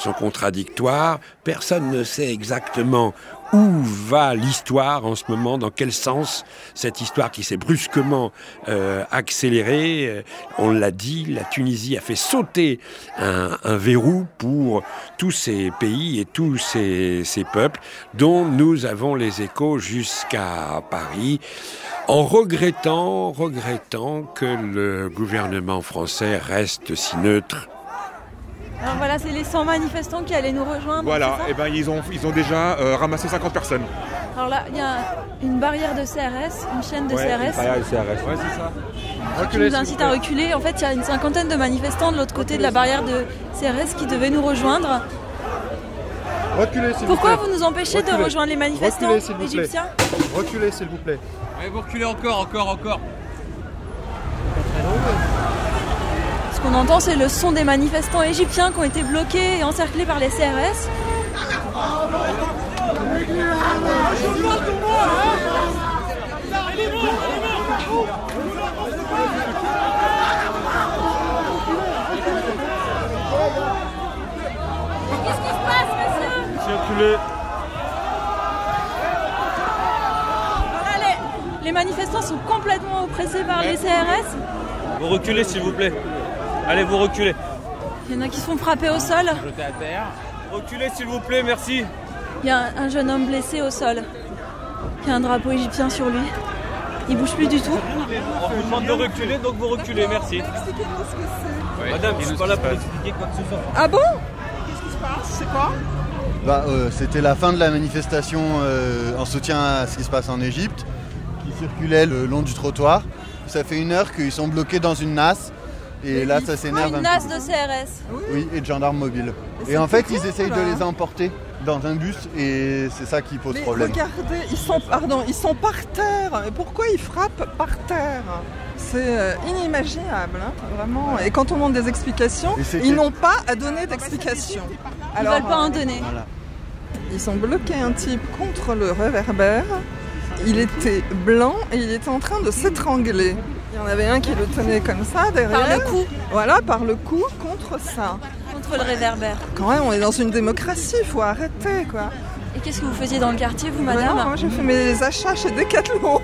sont contradictoires. Personne ne sait exactement où va l'histoire en ce moment, dans quel sens cette histoire qui s'est brusquement accélérée. On l'a dit, la Tunisie a fait sauter un verrou pour tous ces pays et tous ces peuples dont nous avons les échos jusqu'à Paris, en regrettant que le gouvernement français reste si neutre. Alors voilà, c'est les 100 manifestants qui allaient nous rejoindre. Voilà, et ben ils ont déjà ramassé 50 personnes. Alors là, il y a une barrière de CRS, une chaîne de CRS. Une barrière de CRS, ouais, c'est ça. Qui nous incite à reculer. En fait, il y a une cinquantaine de manifestants de l'autre côté de la barrière de CRS qui devaient nous rejoindre. Reculez, s'il vous plaît. Pourquoi vous nous empêchez de rejoindre les manifestants égyptiens ? Reculez, s'il vous plaît. Allez, vous reculez encore. Ce qu'on entend, c'est le son des manifestants égyptiens qui ont été bloqués et encerclés par les CRS. Qu'est-ce qui se passe, monsieur ? Reculez. Voilà, les manifestants sont complètement oppressés par les CRS. Vous reculez, s'il vous plaît. Allez, vous reculez. Il y en a qui se font frapper au sol. Jetez à terre. Reculez, s'il vous plaît, merci. Il y a un jeune homme blessé au sol. Il y a un drapeau égyptien sur lui. Il bouge plus du tout. On vous demande de reculer, donc vous reculez, merci. Expliquez-nous ce que c'est. Madame, je suis pas là pour expliquer quoi que ce soit. Ah bon ? Qu'est-ce qui se passe ? C'est quoi ? C'était la fin de la manifestation en soutien à ce qui se passe en Égypte, qui circulait le long du trottoir. Ça fait 1 heure qu'ils sont bloqués dans une nasse. Et là, ça s'énerve un Une peu. nasse de CRS. Oui, et de gendarmes mobiles. Et en fait, ils essayent de les emporter dans un bus et c'est ça qui pose problème. Regardez, ils sont par terre. Mais pourquoi ils frappent par terre ? C'est inimaginable, hein, vraiment. Et quand on demande des explications, ils n'ont pas à donner d'explications. Ils ne veulent pas en donner. Voilà. Ils ont bloqué un type contre le réverbère. Il était blanc et il était en train de s'étrangler. Il y en avait un qui le tenait comme ça derrière. Par le cou. Voilà, par le cou contre ça. Contre le réverbère. Quand même, on est dans une démocratie, il faut arrêter, quoi. Et qu'est-ce que vous faisiez dans le quartier, vous, madame ? Moi, j'ai fait mes achats chez Decathlon.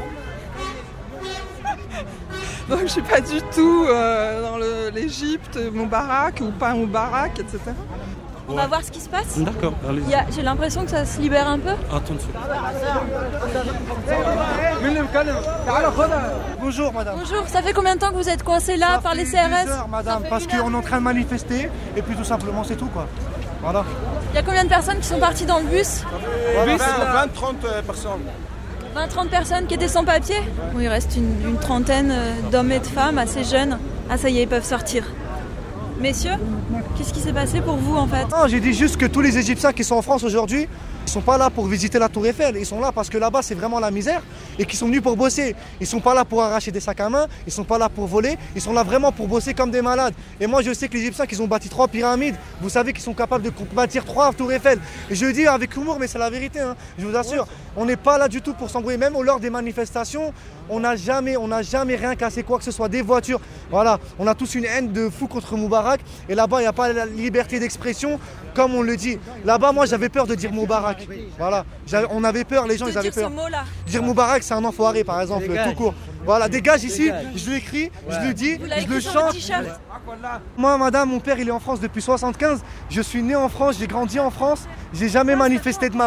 Donc, je suis pas du tout dans l'Égypte, Moubarak ou pas Moubarak, etc. On va voir ce qui se passe. D'accord, allez. J'ai l'impression que ça se libère un peu. Attends une seconde. Bonjour madame. Bonjour, ça fait combien de temps que vous êtes coincé là par les CRS ? 2 heures madame, parce qu'on est en train de manifester et puis tout simplement c'est tout quoi. Voilà. Il y a combien de personnes qui sont parties dans le bus ? 20-30 personnes. 20-30 personnes qui étaient sans papier ? Bon, il reste une trentaine d'hommes et de femmes assez jeunes. Ah ça y est, ils peuvent sortir. Messieurs, qu'est-ce qui s'est passé pour vous en fait ? Non, j'ai dit juste que tous les Égyptiens qui sont en France aujourd'hui, ils sont pas là pour visiter la Tour Eiffel, ils sont là parce que là-bas c'est vraiment la misère et qu'ils sont venus pour bosser. Ils sont pas là pour arracher des sacs à main, ils sont pas là pour voler, ils sont là vraiment pour bosser comme des malades. Et moi je sais que les Égyptiens qu'ils ont bâti 3 pyramides, vous savez qu'ils sont capables de bâtir 3 Tours Eiffel. Et je le dis avec humour mais c'est la vérité, hein, je vous assure. On n'est pas là du tout pour s'embrouiller, même lors des manifestations, on n'a jamais rien cassé, quoi que ce soit, des voitures. Voilà, on a tous une haine de fou contre Moubarak et là-bas il n'y a pas la liberté d'expression comme on le dit. Là-bas moi j'avais peur de dire Moubarak. Voilà, on avait peur, les gens ils avaient peur. Ce mot-là. Dire Moubarak c'est un enfoiré par exemple, tout court. Voilà, dégage ici, je l'écris, je le dis, je le chante. Moi madame, mon père il est en France depuis 75, je suis né en France, j'ai grandi en France, j'ai jamais manifesté de ma